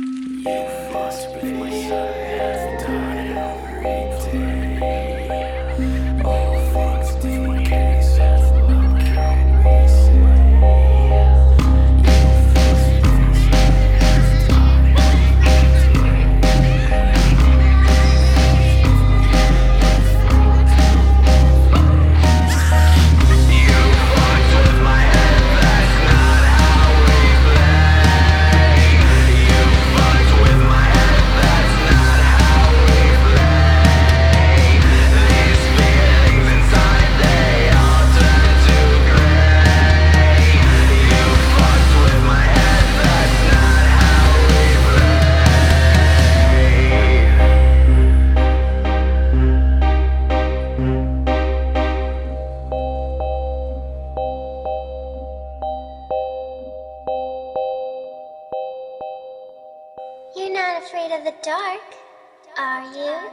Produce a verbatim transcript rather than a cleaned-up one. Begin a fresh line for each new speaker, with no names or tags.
You fucked with my head, started every day. All fucked with my case, what can we say? You fucked with my head, started You fucked with my head, that's not how we play. You fucked with my head, that's not how we play. These feelings inside, they all turn to gray. You fucked with my head, that's not how we
You're not afraid of the dark, are you?